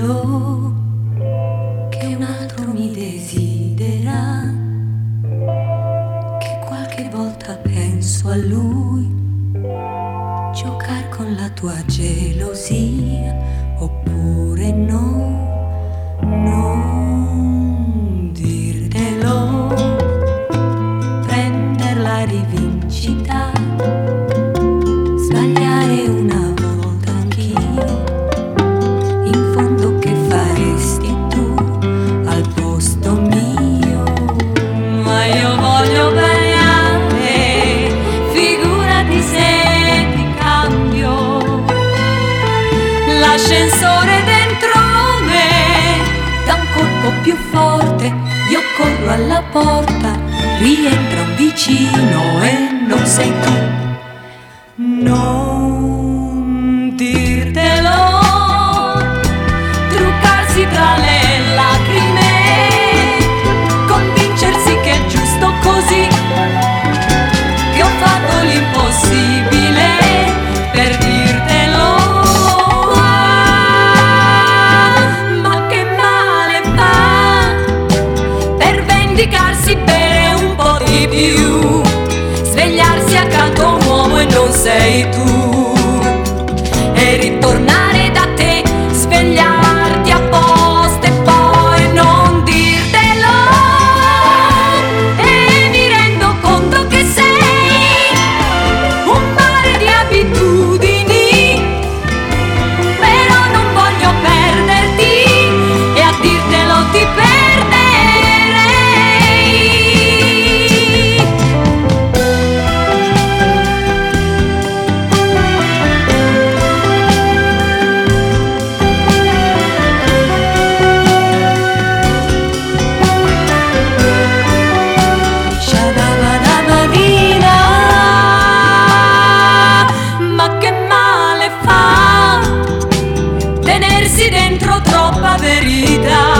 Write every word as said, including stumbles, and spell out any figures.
dirtelo che un altro mi desidera, che qualche volta penso a lui, giocare con la tua gelosia, oppure no, non dirtelo, prender la rivincita, sbagliare una volta anch'io, in fondo che faresti tu al posto mio? Ma io voglio bene, figurati se ti cambio. L'ascensore dentro me dà un colpo più forte, io corro alla porta, rientra un vicino e non sei tu. Non dirtelo, truccarsi tra le lacrime, convincersi che è giusto così, che ho fatto l'impossibile per dirtelo. Ah, ma che male fa per vendicarsi, bere un po' di più, svegliarsi accanto a un uomo e non sei tu, e ritornare da te, svegliarti apposta e poi non dirtelo, e mi rendo conto che sei un mare di abitudini, però non voglio perderti e a dirtelo ti perderei. Shababadabadina, ma che male fa tenersi dentro troppa verità.